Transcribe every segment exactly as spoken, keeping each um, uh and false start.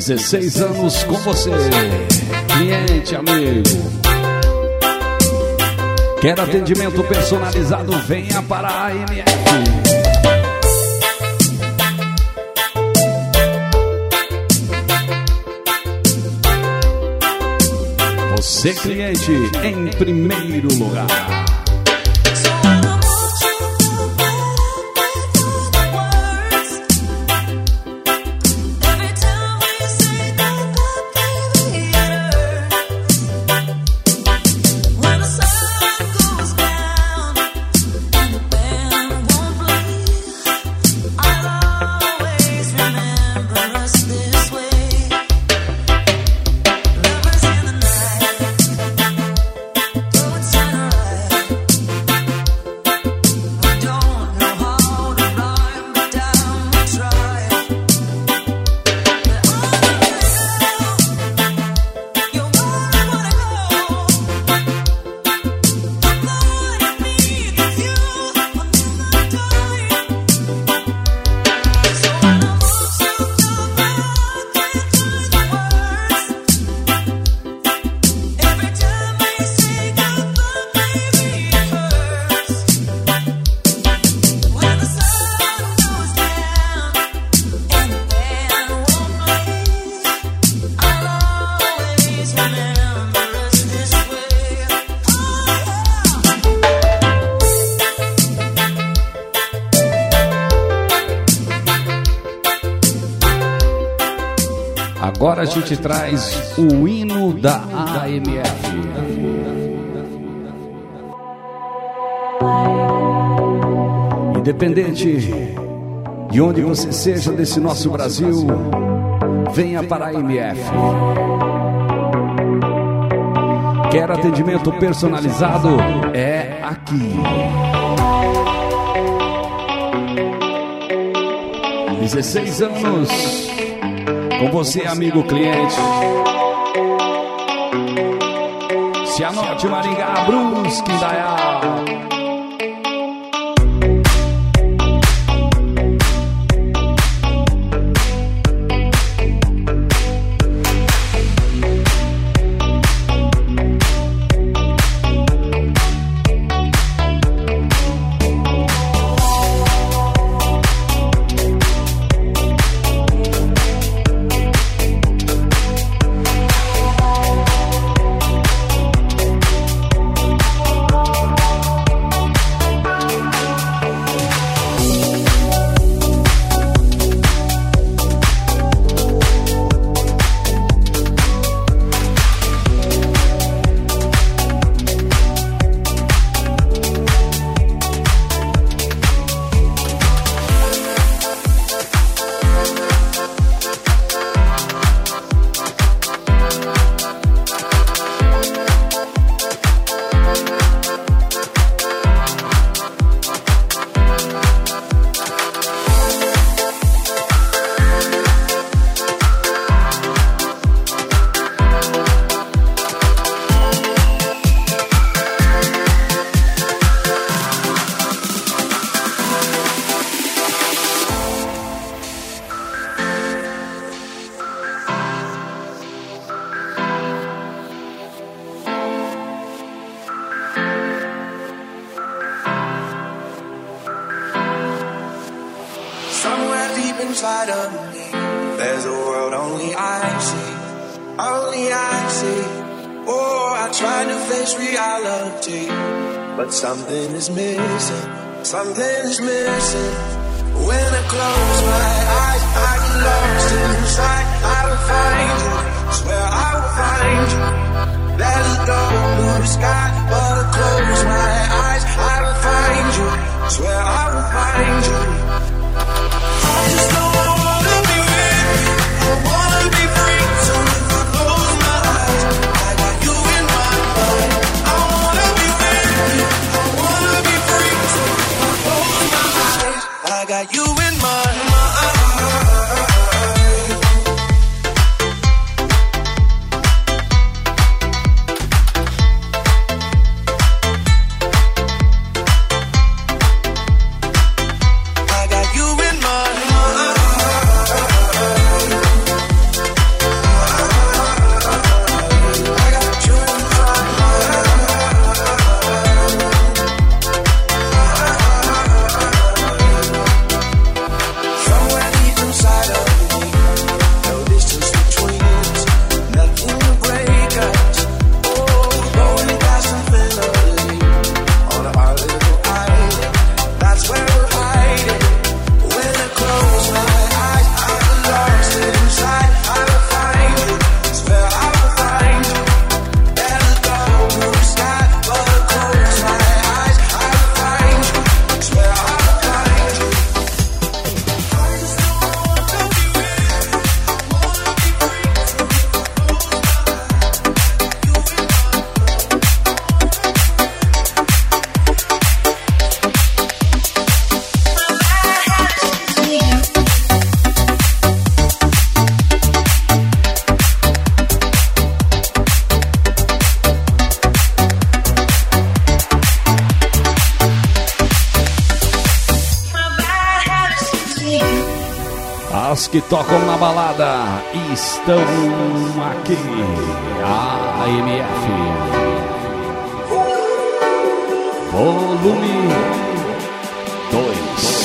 dezesseis anos com você, cliente, amigo. Quer atendimento personalizado? Venha para a A M F. Você, cliente, em primeiro lugar. Agora a gente traz o hino da A M F. Independente de onde você seja desse nosso Brasil, venha para a A M F. Quer atendimento personalizado? É aqui. dezesseis anos com você, amigo cliente. Se anote, Maringá, Brusque, Indaial. inside of me. There's a world only I see, only I see. Oh, I try to face reality, but something is missing, something is missing. When I close my eyes, I get lost inside. I will find you, swear I will find you. There's a dark blue sky, but I close my eyes, I will find you, swear I will find you. I just know I wanna be with you, I wanna be free. So if I close my eyes, I got you in my mind. I wanna be with you, I wanna be free. So if I close my eyes, I got you in my mind. Elas que tocam na balada estão aqui. A M F Volume dois.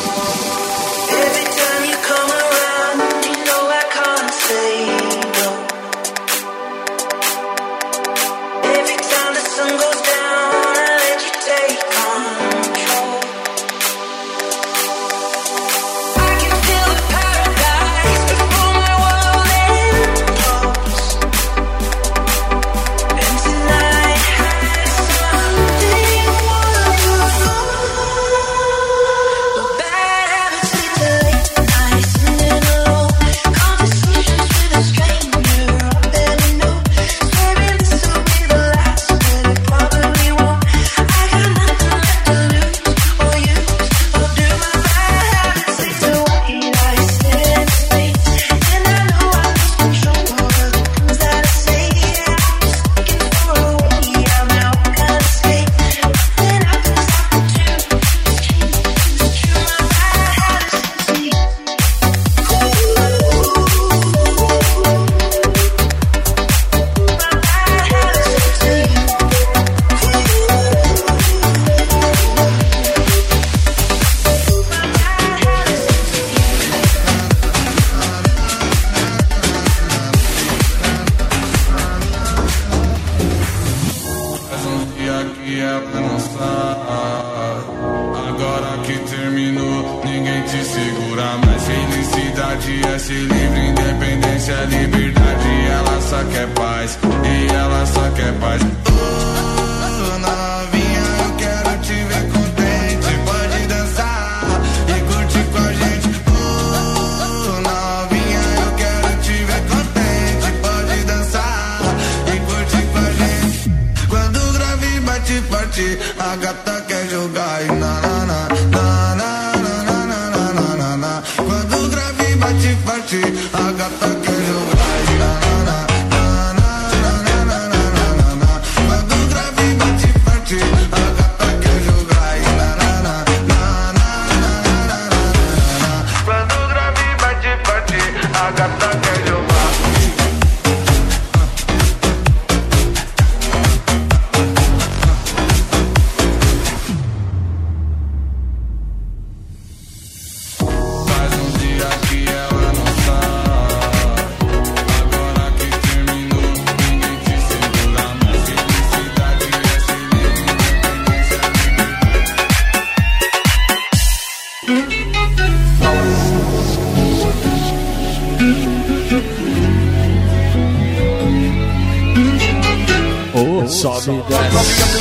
Sobe e desce.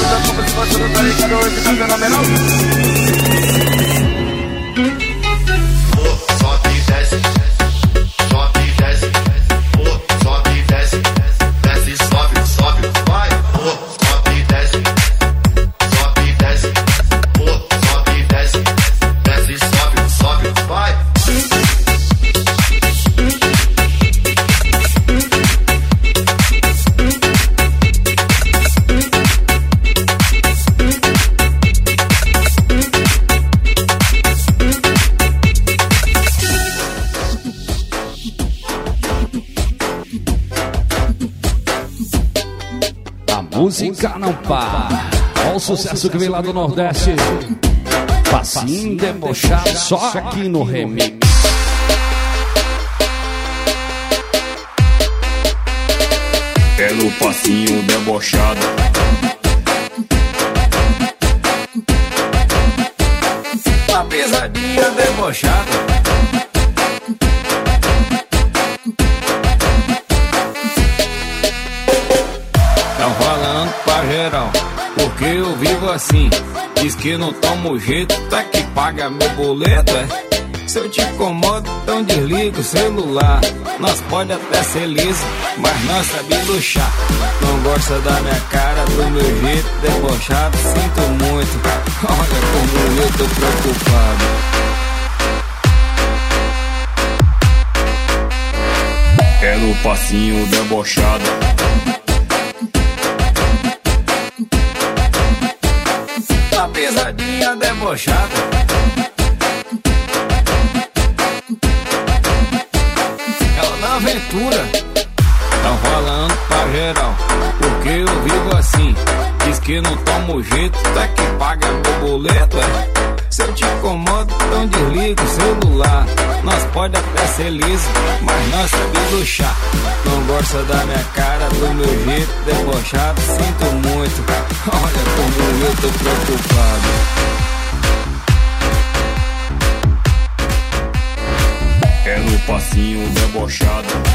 Música não para. Olha o sucesso que vem lá do Nordeste. Passinho debochado só aqui no remix. É no passinho debochado. Uma pisadinha debochada. Geral, porque eu vivo assim. Diz que não tomo jeito, tá que paga meu boleto, é? Se eu te incomodo, então desliga o celular. Nós pode até ser liso, mas nós sabe luxar. Não gosta da minha cara, do meu jeito debochado, sinto muito. Olha como eu tô preocupado. É no passinho debochado. Uma pisadinha debochada. aventura. Tão falando pra geral, porque eu vivo assim. Diz que não tomo jeito, tá que paga meu boleto, é. Se eu te incomodo, então desliga o celular. Nós pode até ser liso, mas nós sabemos luxar. Não gosta da minha cara, do meu jeito debochado, sinto muito. Olha como eu tô preocupado. É no passinho debochado.